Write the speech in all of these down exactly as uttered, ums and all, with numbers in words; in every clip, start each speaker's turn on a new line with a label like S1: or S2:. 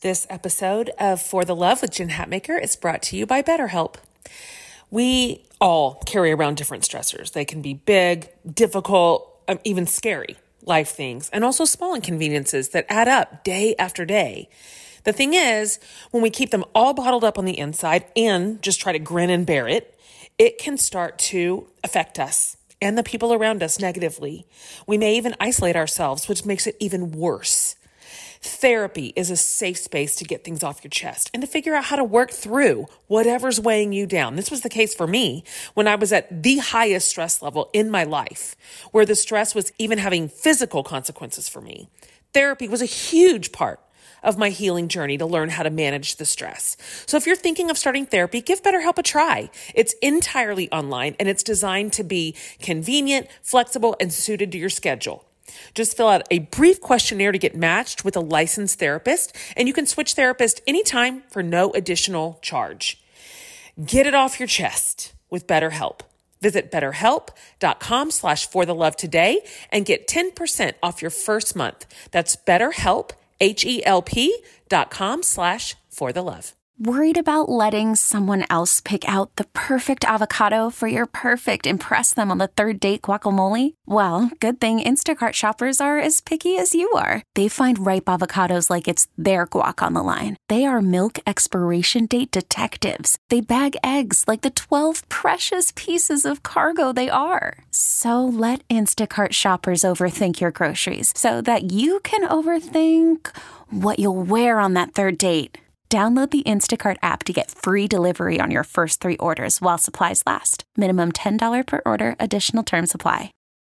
S1: This episode of For the Love with Jen Hatmaker is brought to you by BetterHelp. We all carry around different stressors. They can be big, difficult, um, even scary life things, and also small inconveniences that add up day after day. The thing is, when we keep them all bottled up on the inside and just try to grin and bear it, it can start to affect us and the people around us negatively. We may even isolate ourselves, which makes it even worse. Therapy is a safe space to get things off your chest and to figure out how to work through whatever's weighing you down. This was the case for me when I was at the highest stress level in my life, where the stress was even having physical consequences for me. Therapy was a huge part of my healing journey to learn how to manage the stress. So if you're thinking of starting therapy, give BetterHelp a try. It's entirely online and it's designed to be convenient, flexible, and suited to your schedule. Just fill out a brief questionnaire to get matched with a licensed therapist, and you can switch therapist anytime for no additional charge. Get it off your chest with BetterHelp. Visit betterhelp.com slash for the love today and get ten percent off your first month. That's BetterHelp, H-E-L-P dot com slash for the love.
S2: Worried about letting someone else pick out the perfect avocado for your perfect impress them on the third date guacamole? Well, good thing Instacart shoppers are as picky as you are. They find ripe avocados like it's their guac on the line. They are milk expiration date detectives. They bag eggs like the twelve precious pieces of cargo they are. So let Instacart shoppers overthink your groceries so that you can overthink what you'll wear on that third date. Download the Instacart app to get free delivery on your first three orders while supplies last. Minimum ten dollars per order. Additional terms apply.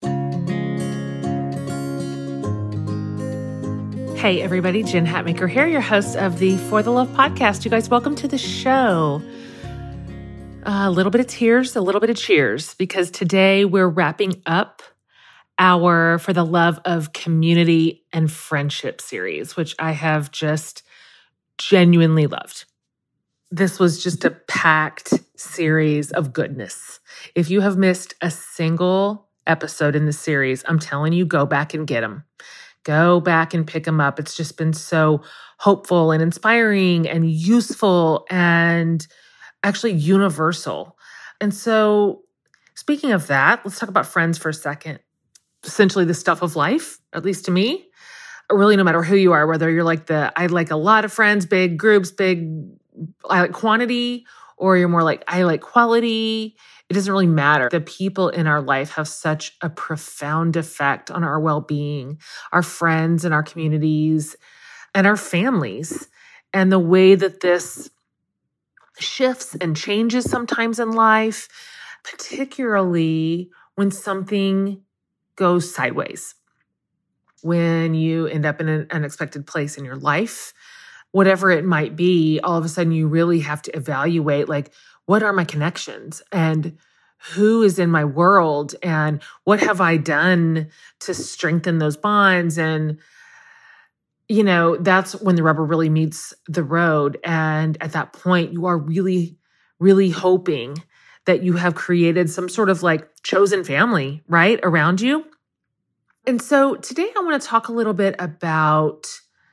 S1: Hey, everybody. Jen Hatmaker here, your host of the For the Love podcast. You guys, welcome to the show. Uh, a little bit of tears, a little bit of cheers, because today we're wrapping up our For the Love of Community and Friendship series, which I have just genuinely loved. This was just a packed series of goodness. If you have missed a single episode in the series, I'm telling you, go back and get them. Go back and pick them up. It's just been so hopeful and inspiring and useful and actually universal. And so speaking of that, let's talk about friends for a second. Essentially the stuff of life, at least to me. Really, no matter who you are, whether you're like the, I like a lot of friends, big groups, big, I like quantity, or you're more like, I like quality. It doesn't really matter. The people in our life have such a profound effect on our well-being, our friends and our communities and our families. And the way that this shifts and changes sometimes in life, particularly when something goes sideways. When you end up in an unexpected place in your life, whatever it might be, all of a sudden you really have to evaluate, like, what are my connections and who is in my world and what have I done to strengthen those bonds? And, you know, that's when the rubber really meets the road. And at that point, you are really, really hoping that you have created some sort of like chosen family, right, around you. And so today I want to talk a little bit about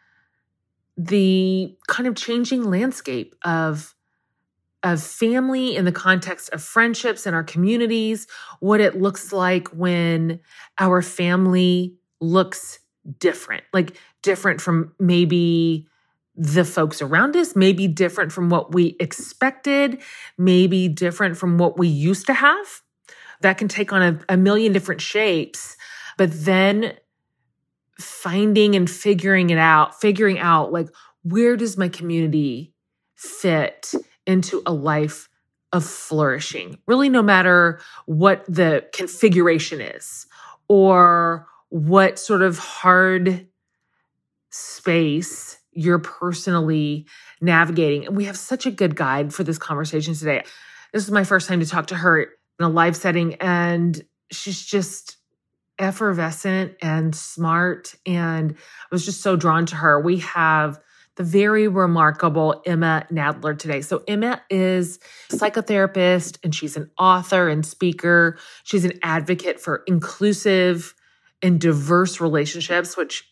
S1: the kind of changing landscape of, of family in the context of friendships in our communities, what it looks like when our family looks different, like different from maybe the folks around us, maybe different from what we expected, maybe different from what we used to have. That can take on a, a million different shapes. But then finding and figuring it out, figuring out like, where does my community fit into a life of flourishing? Really, no matter what the configuration is or what sort of hard space you're personally navigating. And we have such a good guide for this conversation today. This is my first time to talk to her in a live setting, and she's just effervescent and smart, and I was just so drawn to her. We have the very remarkable Emma Nadler today. So Emma is a psychotherapist, and she's an author and speaker. She's an advocate for inclusive and diverse relationships, which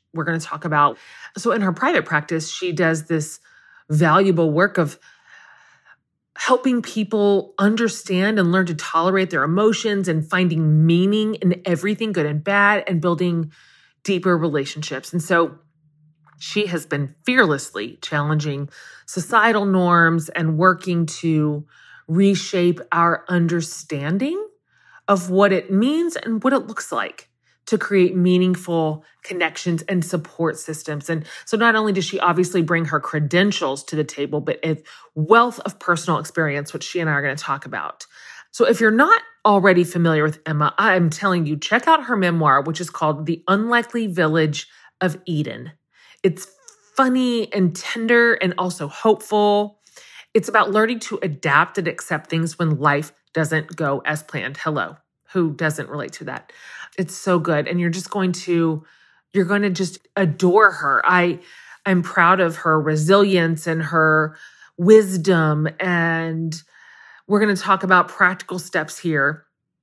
S1: we're going to talk about. So in her private practice, she does this valuable work of helping people understand and learn to tolerate their emotions and finding meaning in everything, good and bad, and building deeper relationships. And so she has been fearlessly challenging societal norms and working to reshape our understanding of what it means and what it looks like to create meaningful connections and support systems. And so not only does she obviously bring her credentials to the table, but a wealth of personal experience, which she and I are going to talk about. So if you're not already familiar with Emma, I'm telling you, check out her memoir, which is called The Unlikely Village of Eden. It's funny and tender and also hopeful. It's about learning to adapt and accept things when life doesn't go as planned. Hello, who doesn't relate to that? It's so good. And you're just going to, you're going to just adore her. I, I'm proud of her resilience and her wisdom. And we're going to talk about practical steps here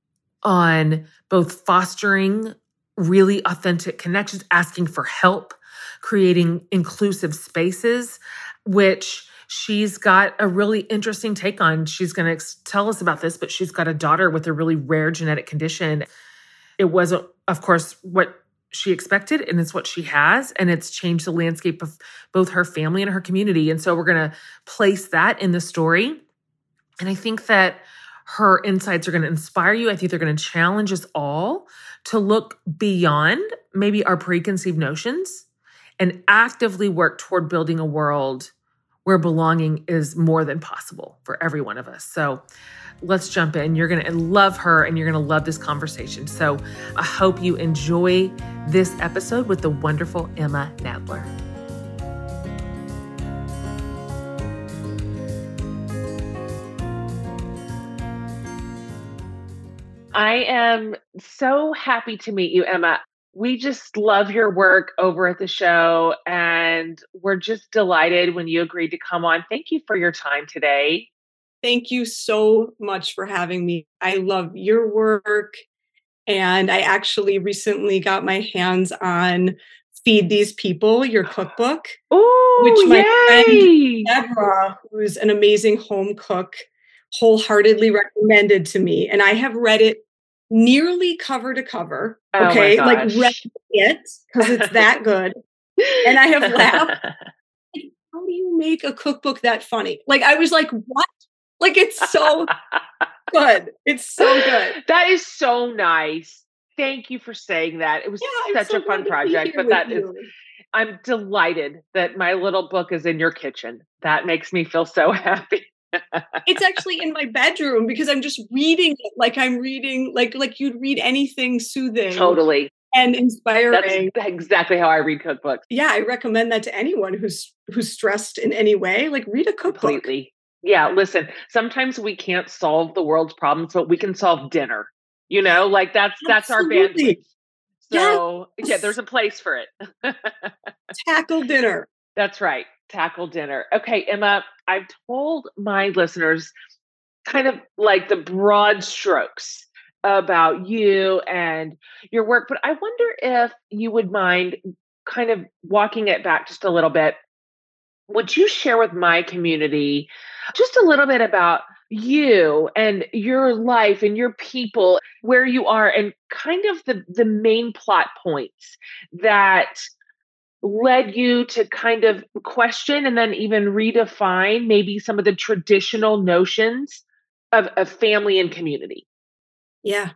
S1: on both fostering really authentic connections, asking for help, creating inclusive spaces, which she's got a really interesting take on. She's going to ex- tell us about this, but she's got a daughter with a really rare genetic condition. It wasn't, of course, what she expected, and it's what she has, and it's changed the landscape of both her family and her community. And so we're going to place that in the story. And I think that her insights are going to inspire you. I think they're going to challenge us all to look beyond maybe our preconceived notions and actively work toward building a world where belonging is more than possible for every one of us. So let's jump in. You're going to love her and you're going to love this conversation. So I hope you enjoy this episode with the wonderful Emma Nadler. I am so happy to meet you, Emma. We just love your work over at the show, and we're just delighted when you agreed to come on. Thank you for your time today.
S3: Thank you so much for having me. I love your work, and I actually recently got my hands on Feed These People, your cookbook,
S1: Ooh,
S3: which my
S1: yay!
S3: friend Deborah, who's an amazing home cook, wholeheartedly recommended to me. And I have read it nearly cover to cover.
S1: Oh
S3: okay.
S1: my
S3: Like
S1: gosh.
S3: read it because it's that good. And I have laughed. Like, how do you make a cookbook that funny? Like, I was like, what? Like, it's so good. It's so good.
S1: That is so nice. Thank you for saying that. It was
S3: Yeah,
S1: such
S3: so
S1: a fun project, but that you. is, I'm delighted that my little book is in your kitchen. That makes me feel so happy.
S3: It's actually in my bedroom because I'm just reading it like I'm reading, like like you'd read anything soothing.
S1: Totally.
S3: And inspiring.
S1: That's exactly how I read cookbooks.
S3: Yeah, I recommend that to anyone who's who's stressed in any way. Like, read a cookbook.
S1: Completely. Yeah, listen, sometimes we can't solve the world's problems, but we can solve dinner. You know, like that's that's
S3: Absolutely.
S1: our bandwidth. So
S3: yes.
S1: yeah, there's a place for it.
S3: Tackle dinner.
S1: That's right. Tackle dinner. Okay, Emma, I've told my listeners kind of like the broad strokes about you and your work, but I wonder if you would mind kind of walking it back just a little bit. Would you share with my community just a little bit about you and your life and your people, where you are, and kind of the, the main plot points that led you to kind of question and then even redefine maybe some of the traditional notions of, of family and community?
S3: Yeah.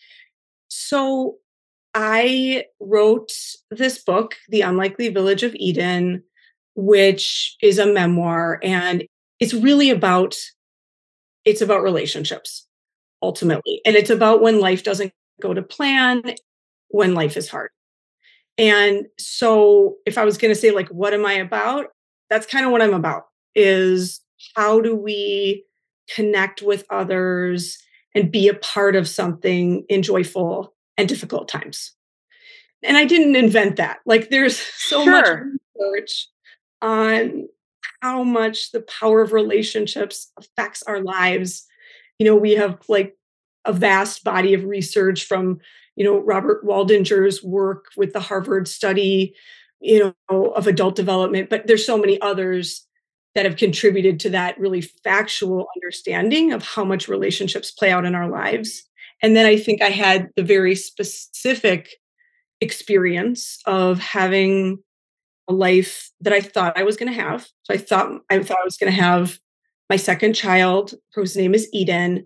S3: So I wrote this book, The Unlikely Village of Eden, which is a memoir, and it's really about, it's about relationships ultimately. And it's about when life doesn't go to plan, when life is hard. And so if I was going to say, like, what am I about? That's kind of what I'm about, is how do we connect with others and be a part of something in joyful and difficult times. And I didn't invent that. Like, there's so
S1: Sure.
S3: much research on how much the power of relationships affects our lives. You know, we have like a vast body of research from, you know, Robert Waldinger's work with the Harvard study you know, of adult development, but there's so many others that have contributed to that really factual understanding of how much relationships play out in our lives. And then I think I had the very specific experience of having a life that I thought I was going to have. So I thought I thought I was going to have my second child, whose name is Eden,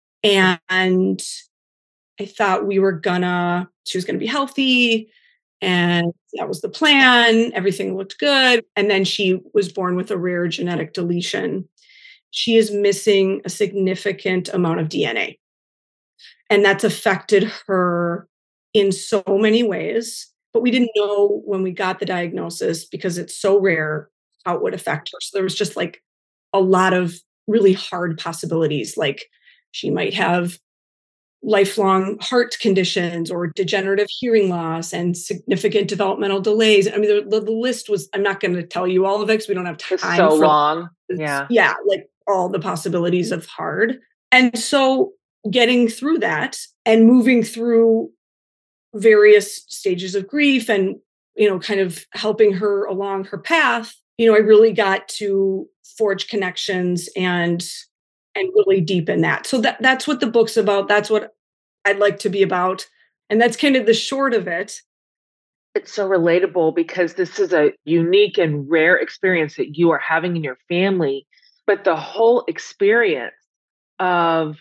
S3: and I thought we were gonna she was going to be healthy, and that was the plan. Everything looked good, and then she was born with a rare genetic deletion. She is missing a significant amount of D N A, and that's affected her in so many ways. But we didn't know when we got the diagnosis, because it's so rare, how it would affect her. So there was just like a lot of really hard possibilities. Like she might have lifelong heart conditions or degenerative hearing loss and significant developmental delays. I mean, the, the, the list was, I'm not going to tell you all of it because we don't have time.
S1: It's so
S3: for,
S1: long. Yeah.
S3: Yeah. Like all the possibilities of hard. And so getting through that and moving through various stages of grief and, you know, kind of helping her along her path, you know, I really got to forge connections and and really deepen that. So that that's what the book's about. That's what I'd like to be about. And that's kind of the short of it.
S1: It's so relatable because this is a unique and rare experience that you are having in your family, but the whole experience of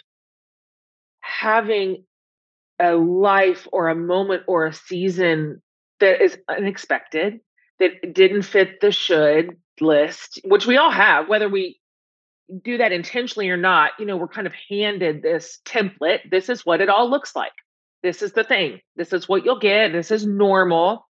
S1: having a life or a moment or a season that is unexpected, that didn't fit the should list, which we all have, whether we do that intentionally or not. You know, we're kind of handed this template. This is what it all looks like. This is the thing. This is what you'll get. This is normal.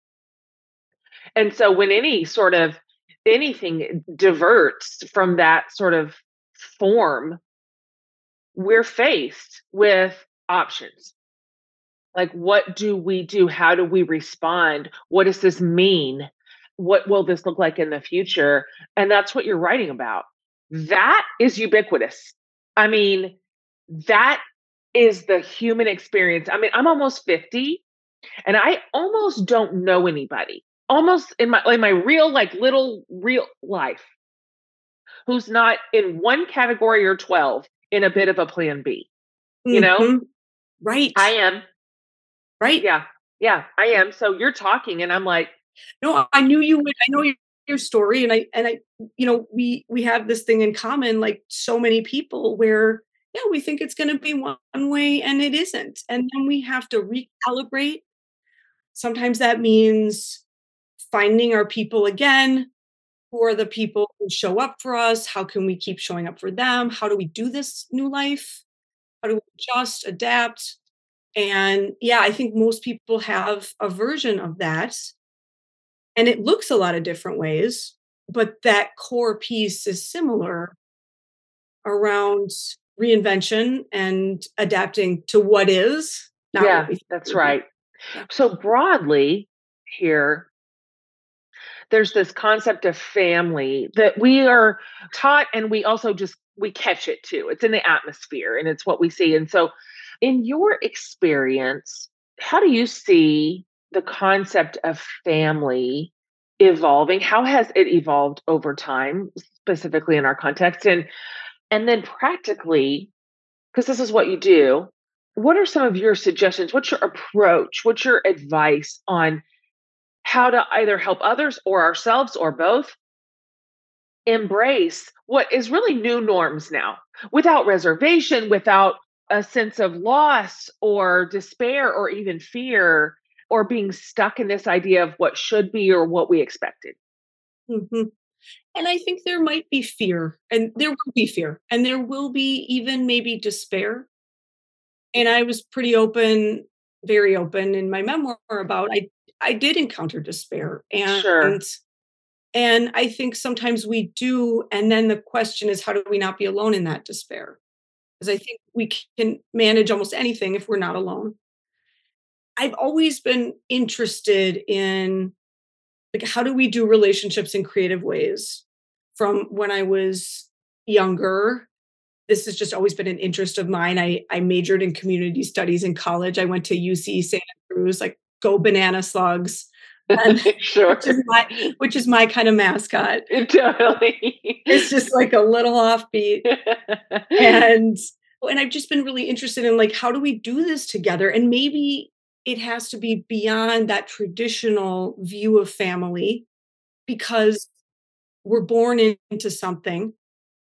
S1: And so when any sort of anything diverts from that sort of form, we're faced with options. Like, what do we do? How do we respond? What does this mean? What will this look like in the future? And that's what you're writing about. That is ubiquitous. I mean, that is the human experience. I mean, I'm almost fifty and I almost don't know anybody, almost in my, in my real, like little real life, who's not in one category or twelve in a bit of a plan B, you
S3: Mm-hmm.
S1: know?
S3: Right.
S1: I am.
S3: Right.
S1: Yeah. Yeah, I am. So you're talking and I'm like,
S3: no, I knew you would. I know your, your story. And I, and I, you know, we, we have this thing in common, like so many people where, yeah, we think it's going to be one way and it isn't. And then we have to recalibrate. Sometimes that means finding our people again. Who are the people who show up for us? How can we keep showing up for them? How do we do this new life? How do we adjust, adapt? And yeah, I think most people have a version of that. And it looks a lot of different ways, but that core piece is similar around reinvention and adapting to what is. Not
S1: yeah,
S3: what we think
S1: that's
S3: would be.
S1: right.
S3: Yeah.
S1: So broadly here, there's this concept of family that we are taught, and we also just, we catch it too. It's in the atmosphere and it's what we see. And so in your experience, how do you see the concept of family evolving? How has it evolved over time, specifically in our context? And and then practically, because this is what you do, what are some of your suggestions? What's your approach? What's your advice on how to either help others or ourselves or both embrace what is really new norms now, without reservation, without a sense of loss or despair or even fear, or being stuck in this idea of what should be or what we expected?
S3: Mm-hmm. And I think there might be fear, and there will be fear, and there will be even maybe despair. And I was pretty open, very open in my memoir about I I did encounter despair, and
S1: Sure.
S3: and I think sometimes we do, and then the question is, how do we not be alone in that despair? Because I think we can manage almost anything if we're not alone. I've always been interested in, like, how do we do relationships in creative ways? From when I was younger, this has just always been an interest of mine. I, I majored in community studies in college. I went to U C Santa Cruz, like, go banana slugs. And
S4: Sure.
S3: which is my which is my kind of mascot.
S4: Totally.
S3: It's just like a little offbeat. And and I've just been really interested in like, how do we do this together? And maybe it has to be beyond that traditional view of family because we're born into something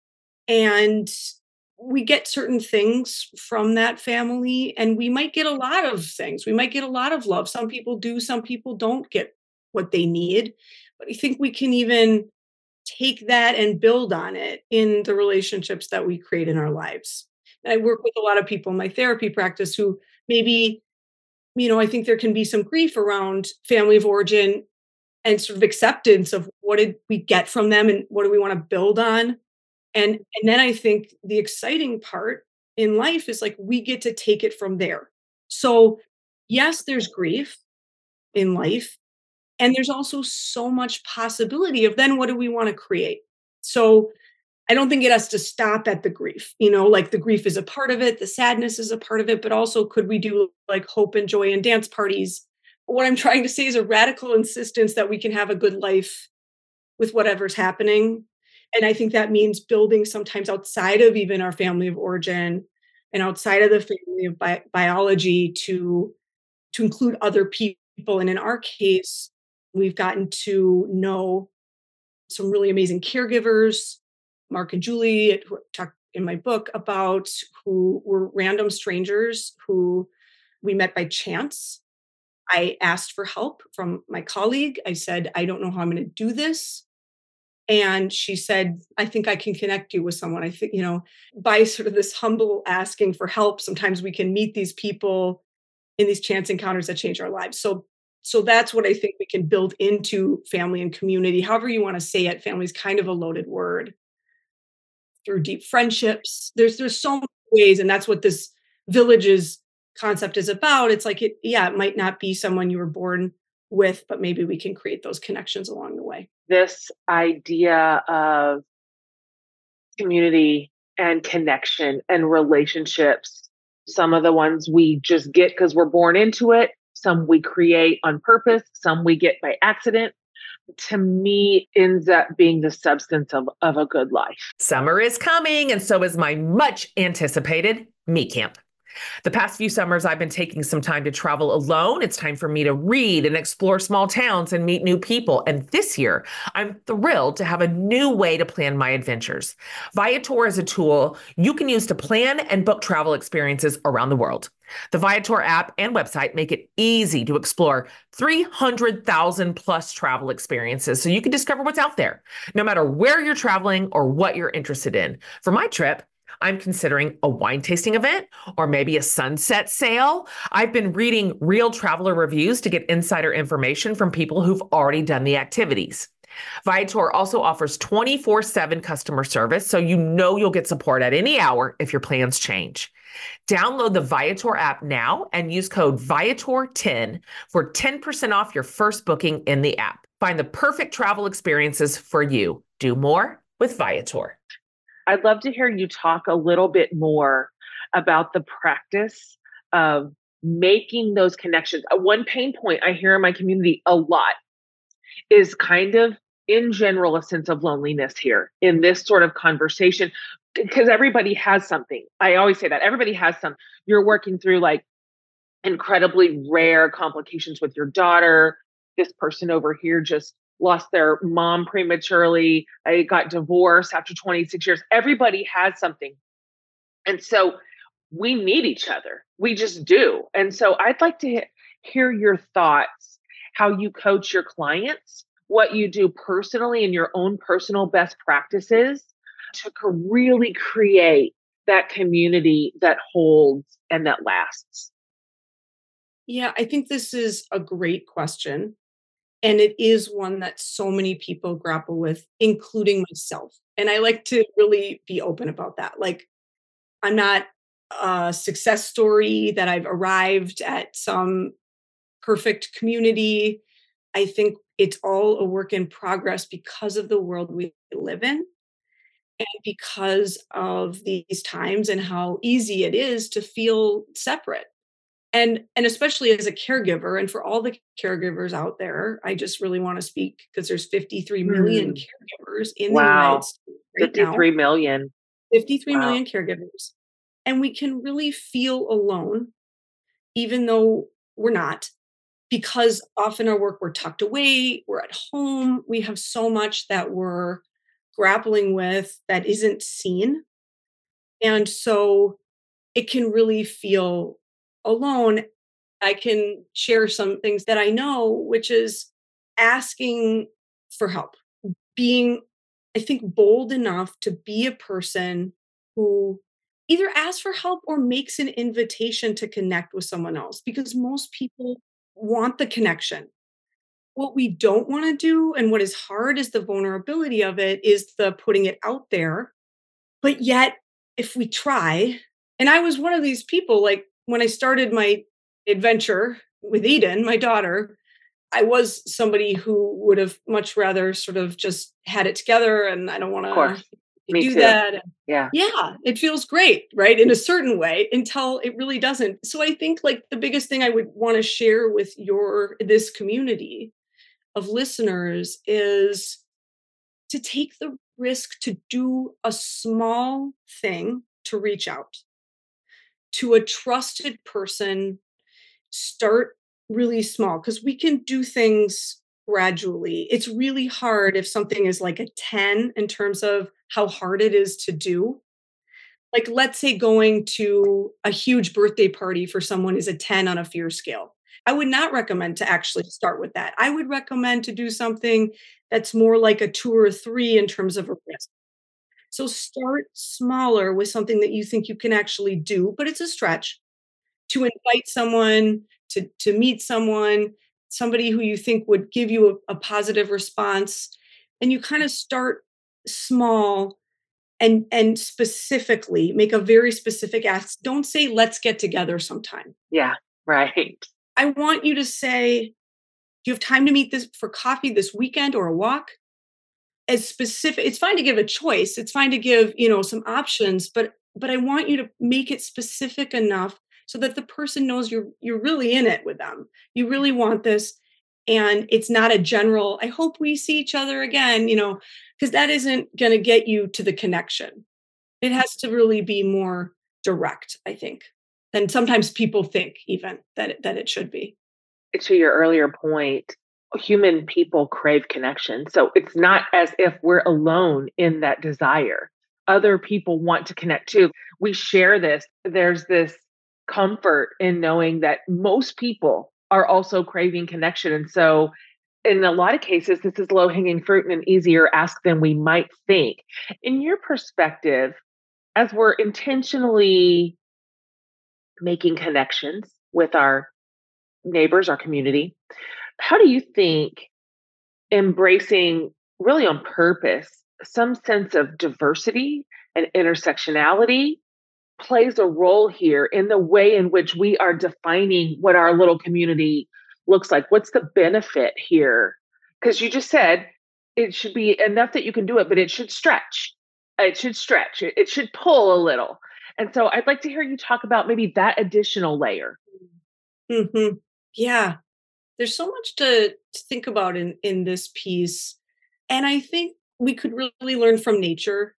S3: and we get certain things from that family and we might get a lot of things. We might get a lot of love. Some people do, some people don't get what they need. But I think we can even take that and build on it in the relationships that we create in our lives. And I work with a lot of people in my therapy practice who maybe, you know, I think there can be some grief around family of origin and sort of acceptance of what did we get from them and what do we want to build on. And and then I think the exciting part in life is like we get to take it from there. So yes, there's grief in life. And there's also so much possibility of then what do we want to create? So I don't think it has to stop at the grief. You know, like the grief is a part of it, the sadness is a part of it, but also could we do like hope and joy and dance parties? What I'm trying to say is a radical insistence that we can have a good life with whatever's happening. And I think that means building sometimes outside of even our family of origin and outside of the family of bi- biology to, to include other people. And in our case, we've gotten to know some really amazing caregivers, Mark and Julie, who I talk in my book about, who were random strangers who we met by chance. I asked for help from my colleague. I said, I don't know how I'm going to do this. And she said, I think I can connect you with someone. I think, you know, by sort of this humble asking for help, sometimes we can meet these people in these chance encounters that change our lives. So, so that's what I think we can build into family and community. However you want to say it, family is kind of a loaded word. Through deep friendships, there's there's so many ways, and that's what this villages concept is about. It's like it, yeah, it might not be someone you were born with, but maybe we can create those connections along the way.
S4: This idea of community and connection and relationships, some of the ones we just get because we're born into it, some we create on purpose, some we get by accident, to me ends up being the substance of, of a good life.
S1: Summer is coming, and so is my much anticipated Me Camp. The past few summers, I've been taking some time to travel alone. It's time for me to read and explore small towns and meet new people. And this year, I'm thrilled to have a new way to plan my adventures. Viator is a tool you can use to plan and book travel experiences around the world. The Viator app and website make it easy to explore three hundred thousand plus travel experiences so you can discover what's out there, no matter where you're traveling or what you're interested in. For my trip, I'm considering a wine tasting event or maybe a sunset sail. I've been reading real traveler reviews to get insider information from people who've already done the activities. Viator also offers twenty-four seven customer service, so you know you'll get support at any hour if your plans change. Download the Viator app now and use code Viator ten for ten percent off your first booking in the app. Find the perfect travel experiences for you. Do more with Viator.
S4: I'd love to hear you talk a little bit more about the practice of making those connections. One pain point I hear in my community a lot is kind of, in general, a sense of loneliness here in this sort of conversation, because everybody has something. I always say that everybody has some. You're working through like incredibly rare complications with your daughter. This person over here just lost their mom prematurely. I got divorced after twenty-six years. Everybody has something. And so we need each other. We just do. And so I'd like to hear your thoughts, how you coach your clients, what you do personally in your own personal best practices to really create that community that holds and that lasts.
S3: Yeah, I think this is a great question. And it is one that so many people grapple with, including myself. And I like to really be open about that. Like, I'm not a success story that I've arrived at some perfect community. I think it's all a work in progress because of the world we live in and because of these times and how easy it is to feel separate. And and especially as a caregiver, and for all the caregivers out there, I just really want to speak because there's fifty-three million
S4: Hmm.
S3: caregivers in the United
S4: Wow.
S3: States right now.
S4: fifty-three million.
S3: fifty-three
S4: Wow.
S3: million caregivers. And we can really feel alone, even though we're not, because often our work we're tucked away, we're at home, we have so much that we're grappling with that isn't seen. And so it can really feel alone. I can share some things that I know, which is asking for help, being, I think, bold enough to be a person who either asks for help or makes an invitation to connect with someone else because most people want the connection. What we don't want to do and what is hard is the vulnerability of it, is the putting it out there. But yet, if we try, and I was one of these people, like when I started my adventure with Eden, my daughter, I was somebody who would have much rather sort of just had it together and I don't want
S4: Of course.
S3: to
S4: Me
S3: do
S4: too.
S3: that. And
S4: Yeah.
S3: yeah, it feels great, right? In a certain way until it really doesn't. So I think like the biggest thing I would want to share with your this community of listeners is to take the risk to do a small thing to reach out to a trusted person. Start really small because we can do things gradually. It's really hard if something is like a ten in terms of how hard it is to do. Like, let's say going to a huge birthday party for someone is a ten on a fear scale. I would not recommend to actually start with that. I would recommend to do something that's more like a two or a three in terms of a risk. So start smaller with something that you think you can actually do, but it's a stretch to invite someone, to to meet someone, somebody who you think would give you a, a positive response, and you kind of start small and and specifically make a very specific ask. Don't say let's get together sometime.
S4: Yeah. Right.
S3: I want you to say, do you have time to meet this for coffee this weekend or a walk? As specific, it's fine to give a choice. It's fine to give, you know, some options, but but I want you to make it specific enough so that the person knows you're you're really in it with them. You really want this. And it's not a general, I hope we see each other again, you know, because that isn't going to get you to the connection. It has to really be more direct, I think, than sometimes people think even that it, that it should be.
S4: To your earlier point, human people crave connection. So it's not as if we're alone in that desire. Other people want to connect too. We share this. There's this comfort in knowing that most people are also craving connection. And so in a lot of cases, this is low hanging fruit and an easier ask than we might think. In your perspective, as we're intentionally making connections with our neighbors, our community, how do you think embracing really on purpose some sense of diversity and intersectionality plays a role here in the way in which we are defining what our little community looks like? What's the benefit here? Because you just said it should be enough that you can do it, but it should stretch. It should stretch. It it should pull a little. And so I'd like to hear you talk about maybe that additional layer.
S3: Hmm. Yeah. There's so much to, to think about in, in this piece. And I think we could really learn from nature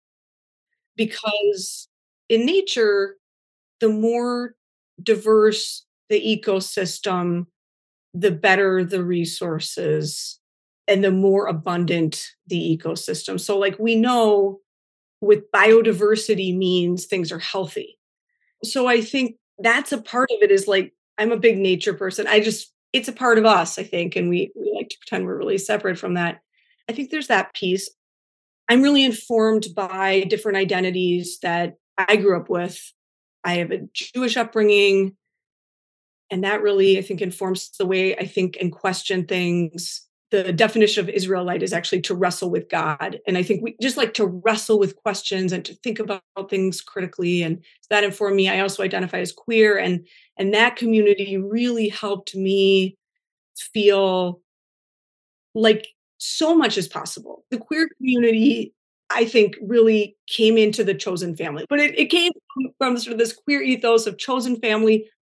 S3: because in nature, the more diverse the ecosystem, the better the resources and the more abundant the ecosystem. So, like we know with biodiversity means things are healthy. So, I think that's a part of it is like, I'm a big nature person. I just, it's a part of us, I think. And we, we like to pretend we're really separate from that. I think there's that piece. I'm really informed by different identities that I grew up with. I have a Jewish upbringing, and that really, I think, informs the way I think and question things. The definition of Israelite is actually to wrestle with God. And I think we just like to wrestle with questions and to think about things critically. And that informed me. I also identify as queer. And, and that community really helped me feel like so much is possible. The queer community, I think, really came into the chosen family, but it, it came from, from sort of this queer ethos of chosen family,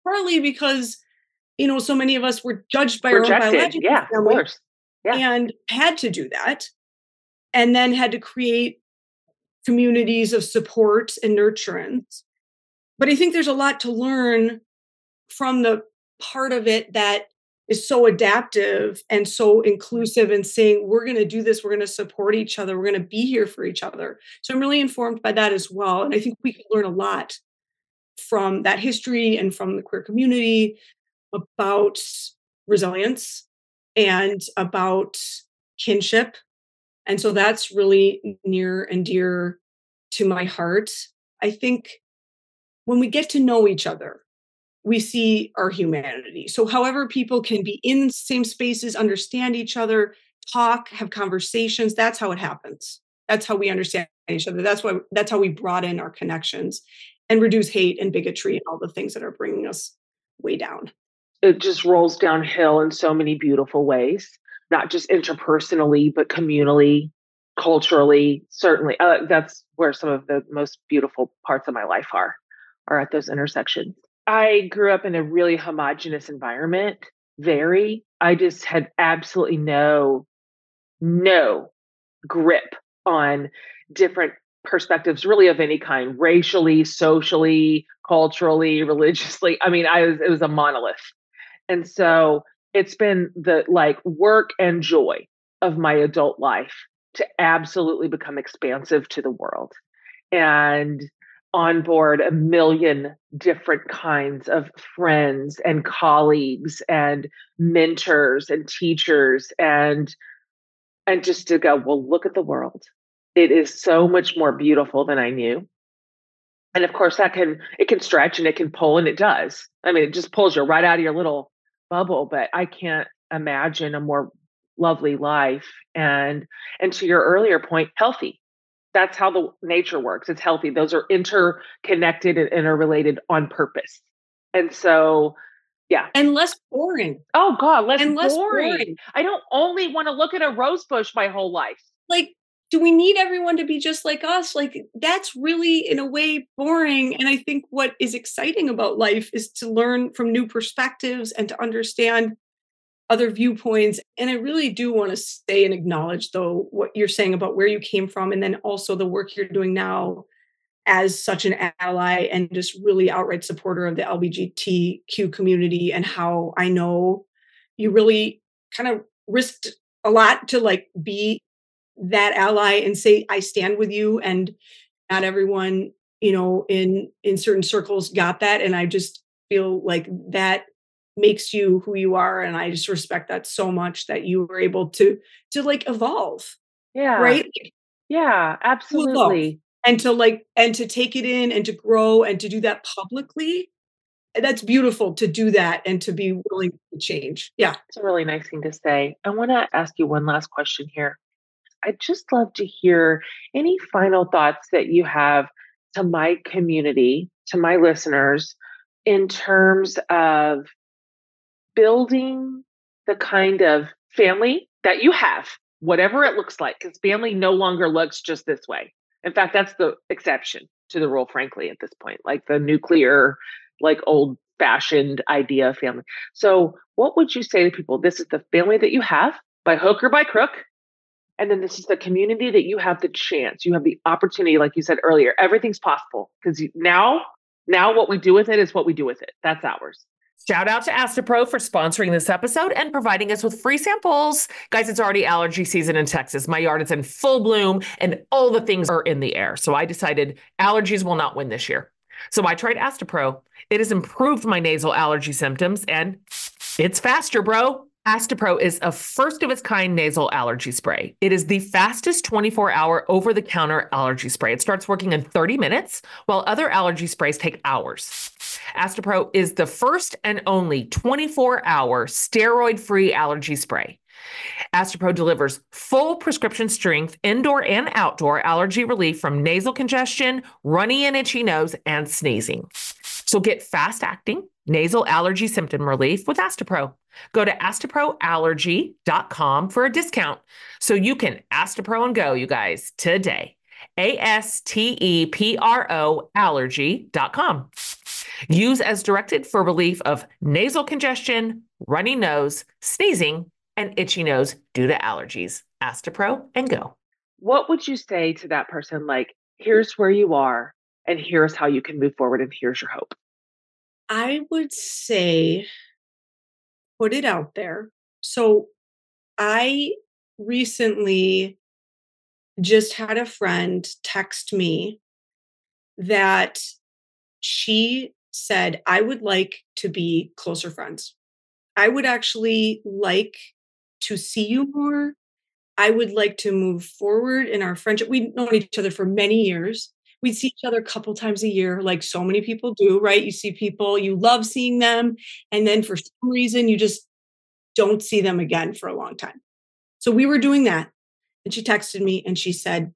S3: partly because, you know, so many of us were judged by
S4: Rejected.
S3: our own biological
S4: Yeah,
S3: family
S4: of course. Yeah.
S3: and had to do that. And then had to create communities of support and nurturance. But I think there's a lot to learn from the part of it that is so adaptive and so inclusive and saying, we're going to do this, we're going to support each other, we're going to be here for each other. So I'm really informed by that as well. And I think we can learn a lot from that history and from the queer community about resilience and about kinship. And so that's really near and dear to my heart. I think when we get to know each other, we see our humanity. So however people can be in the same spaces, understand each other, talk, have conversations, that's how it happens. That's how we understand each other. That's why that's how we broaden our connections and reduce hate and bigotry and all the things that are bringing us way down.
S4: It just rolls downhill in so many beautiful ways, not just interpersonally, but communally, culturally, certainly. Uh, that's where some of the most beautiful parts of my life are, are at those intersections. I grew up in a really homogenous environment, very. I just had absolutely no, no grip on different perspectives, really of any kind, racially, socially, culturally, religiously. I mean, I was, it was a monolith. And so it's been the like work and joy of my adult life to absolutely become expansive to the world and onboard a million different kinds of friends and colleagues and mentors and teachers and and just to go, well, look at the world. It is so much more beautiful than I knew. And of course that can, it can stretch and it can pull, and it does. I mean, it just pulls you right out of your little bubble, but I can't imagine a more lovely life. And, and to your earlier point, healthy. That's how the nature works. It's healthy. Those are interconnected and interrelated on purpose. And so, yeah.
S3: And less boring.
S4: Oh God, less,
S3: and less
S4: boring.
S3: boring.
S4: I don't only want to look at a rose bush my whole life.
S3: Like, do we need everyone to be just like us? Like, that's really, in a way, boring. And I think what is exciting about life is to learn from new perspectives and to understand other viewpoints. And I really do want to say and acknowledge, though, what you're saying about where you came from, and then also the work you're doing now as such an ally and just really outright supporter of the L G B T Q community, and how I know you really kind of risked a lot to like be that ally and say, I stand with you. And not everyone, you know, in, in certain circles got that. And I just feel like that makes you who you are. And I just respect that so much, that you were able to, to like evolve.
S4: Yeah.
S3: Right.
S4: Yeah, absolutely.
S3: And to like, and to take it in and to grow and to do that publicly. That's beautiful to do that and to be willing to change. Yeah.
S4: It's a really nice thing to say. I want to ask you one last question here. I'd just love to hear any final thoughts that you have to my community, to my listeners, in terms of building the kind of family that you have, whatever it looks like, because family no longer looks just this way. In fact, that's the exception to the rule, frankly, at this point, like the nuclear, like old fashioned idea of family. So what would you say to people? This is the family that you have by hook or by crook. And then this is the community that you have the chance, you have the opportunity, like you said earlier, everything's possible, because now, now what we do with it is what we do with it. That's ours.
S1: Shout out to Astepro for sponsoring this episode and providing us with free samples. Guys, it's already allergy season in Texas. My yard is in full bloom and all the things are in the air. So I decided allergies will not win this year. So I tried Astepro. It has improved my nasal allergy symptoms, and it's faster, bro. Astepro is a first of its kind nasal allergy spray. It is the fastest twenty-four hour over the counter allergy spray. It starts working in thirty minutes, while other allergy sprays take hours. Astepro is the first and only twenty-four hour steroid free allergy spray. Astepro delivers full prescription strength indoor and outdoor allergy relief from nasal congestion, runny and itchy nose, and sneezing. So get fast acting nasal allergy symptom relief with Astepro. Go to astepro allergy dot com for a discount so you can Astepro and go, you guys, today. A S T E P R O allergy dot com. Use as directed for relief of nasal congestion, runny nose, sneezing, and itchy nose due to allergies. Astepro and go.
S4: What would you say to that person? Like, here's where you are, and here's how you can move forward, and here's your hope.
S3: I would say, put it out there. So I recently just had a friend text me that she said, I would like to be closer friends. I would actually like to see you more. I would like to move forward in our friendship. We've known each other for many years. We'd see each other a couple times a year, like so many people do, right? You see people, you love seeing them. And then for some reason, you just don't see them again for a long time. So we were doing that. And she texted me and she said,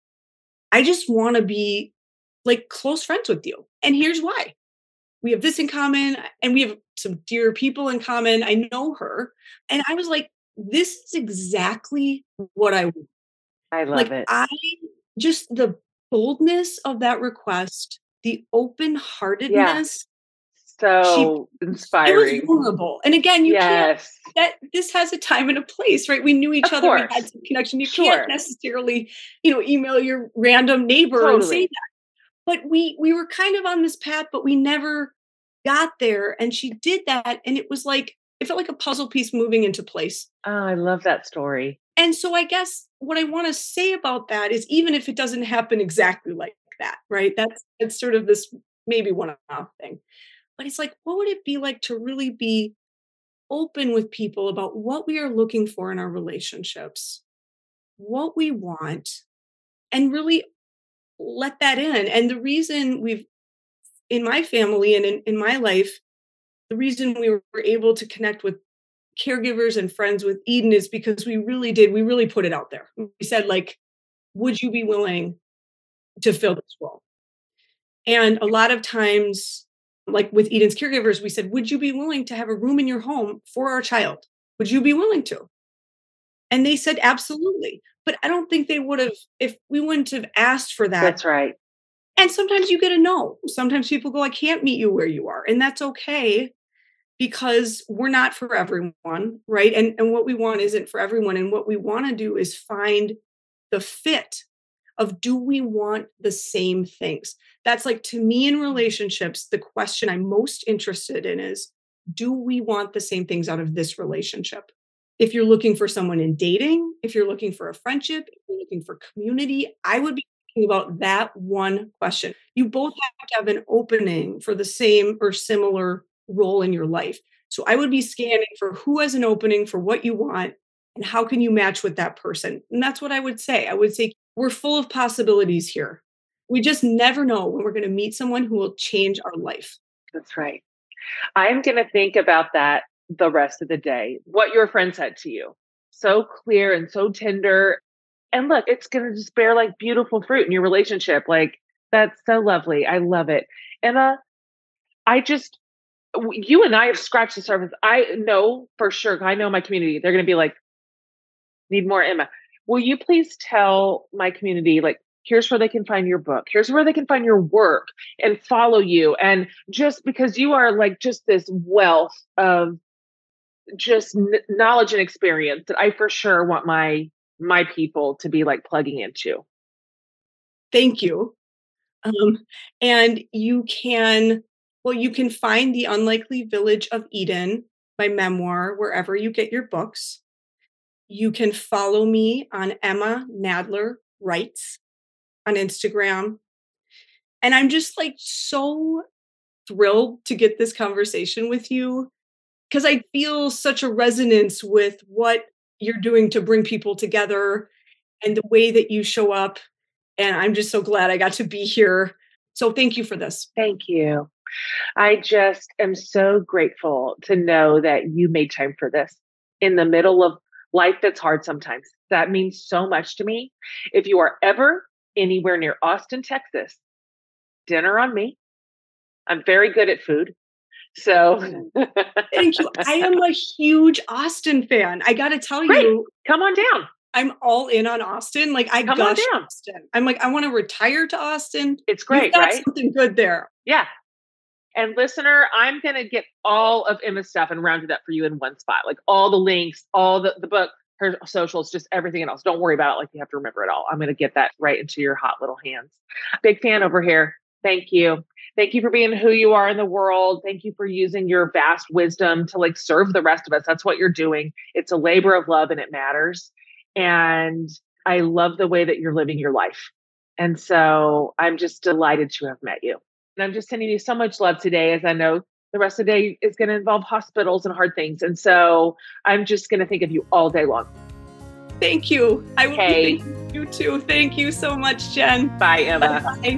S3: I just want to be like close friends with you. And here's why. We have this in common and we have some dear people in common. I know her. And I was like, this is exactly what I want.
S4: I love
S3: Like
S4: it.
S3: I just the boldness of that request, the open-heartedness.
S4: So
S3: she,
S4: inspiring.
S3: It was vulnerable. And again, you
S4: yes.
S3: can't, that this has a time and a place, right? We knew each
S4: Of
S3: other.
S4: course.
S3: We had some connection. You
S4: Sure.
S3: can't necessarily, you know, email your random neighbor
S4: Totally.
S3: and say that. But we we were kind of on this path, but we never got there. And she did that. And it was like, it felt like a puzzle piece moving into place.
S4: Oh, I love that story.
S3: And so I guess what I want to say about that is even if it doesn't happen exactly like that, right? That's it's sort of this maybe one-off thing. But it's like, what would it be like to really be open with people about what we are looking for in our relationships, what we want, and really let that in. And the reason we've, in my family and in, in my life, the reason we were able to connect with caregivers and friends with Eden is because we really did, we really put it out there. We said, like, would you be willing to fill this role? And a lot of times, like with Eden's caregivers, we said, would you be willing to have a room in your home for our child? Would you be willing to? And they said, absolutely. But I don't think they would have, if we wouldn't have asked for that.
S4: That's right.
S3: And sometimes you get a no. Sometimes people go, I can't meet you where you are. And that's okay because we're not for everyone, right? And, and what we want isn't for everyone. And what we want to do is find the fit of, do we want the same things? That's like, to me in relationships, the question I'm most interested in is, do we want the same things out of this relationship? If you're looking for someone in dating, if you're looking for a friendship, if you're looking for community, I would be thinking about that one question. You both have to have an opening for the same or similar role in your life. So I would be scanning for who has an opening for what you want and how can you match with that person? And that's what I would say. I would say we're full of possibilities here. We just never know when we're going to meet someone who will change our life.
S4: That's right. I'm going to think about that the rest of the day. What your friend said to you. So clear and so tender. And look, it's going to just bear like beautiful fruit in your relationship. Like, that's so lovely. I love it. Emma, I just, you and I have scratched the surface. I know for sure, I know my community, they're going to be like, need more Emma. Will you please tell my community, like, here's where they can find your book. Here's where they can find your work and follow you. And just because you are like just this wealth of just n- knowledge and experience that I for sure want my, my people to be like plugging into.
S3: Thank you. Um, and you can, well, you can find The Unlikely Village of Eden, my memoir, wherever you get your books. You can follow me on Emma Nadler Writes on Instagram. And I'm just like so thrilled to get this conversation with you because I feel such a resonance with what you're doing to bring people together and the way that you show up. And I'm just so glad I got to be here. So thank you for this.
S4: Thank you. I just am so grateful to know that you made time for this in the middle of life that's hard sometimes. That means so much to me. If you are ever anywhere near Austin, Texas, dinner on me. I'm very good at food. So
S3: thank you. I am a huge Austin fan. I got to tell
S4: Great.
S3: you.
S4: Come on down.
S3: I'm all in on Austin. Like I
S4: Come
S3: gush
S4: on down.
S3: Austin. I'm like, I want to retire to Austin.
S4: It's great,
S3: You've got
S4: right?
S3: something good there.
S4: Yeah. And listener, I'm going to get all of Emma's stuff and round it up for you in one spot, like all the links, all the, the book, her socials, just everything else. Don't worry about it like you have to remember it all. I'm going to get that right into your hot little hands. Big fan over here. Thank you. Thank you for being who you are in the world. Thank you for using your vast wisdom to like serve the rest of us. That's what you're doing. It's a labor of love and it matters. And I love the way that you're living your life. And so I'm just delighted to have met you. And I'm just sending you so much love today, as I know the rest of the day is going to involve hospitals and hard things. And so I'm just going to think of you all day long.
S3: Thank you. I will
S4: Okay.
S3: be thanking you too. Thank you so much, Jen.
S4: Bye, Emma.
S3: Bye.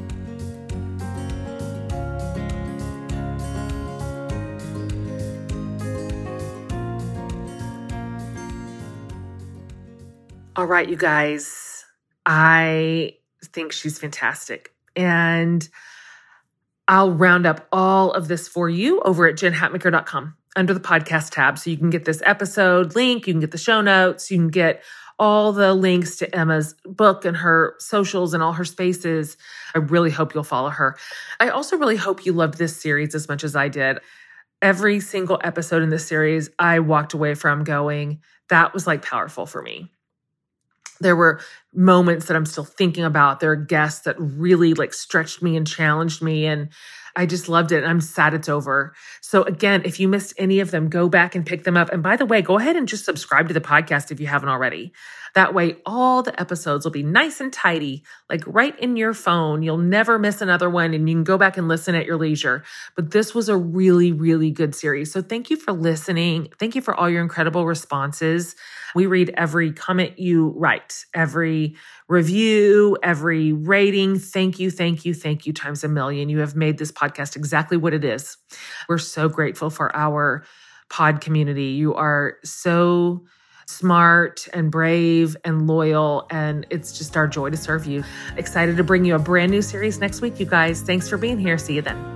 S1: All right, you guys, I think she's fantastic. And I'll round up all of this for you over at jen hatmaker dot com under the podcast tab. So you can get this episode link, you can get the show notes, you can get all the links to Emma's book and her socials and all her spaces. I really hope you'll follow her. I also really hope you loved this series as much as I did. Every single episode in this series, I walked away from going, that was like powerful for me. There were moments that I'm still thinking about. There are guests that really like stretched me and challenged me. And I just loved it. And I'm sad it's over. So again, if you missed any of them, go back and pick them up. And by the way, go ahead and just subscribe to the podcast if you haven't already. That way, all the episodes will be nice and tidy, like right in your phone. You'll never miss another one and you can go back and listen at your leisure. But this was a really, really good series. So thank you for listening. Thank you for all your incredible responses. We read every comment you write, every review, every rating. Thank you, thank you, thank you times a million. You have made this podcast exactly what it is. We're so grateful for our pod community. You are so smart and brave and loyal, and it's just our joy to serve you. Excited to bring you a brand new series next week, you guys. Thanks for being here. See you then.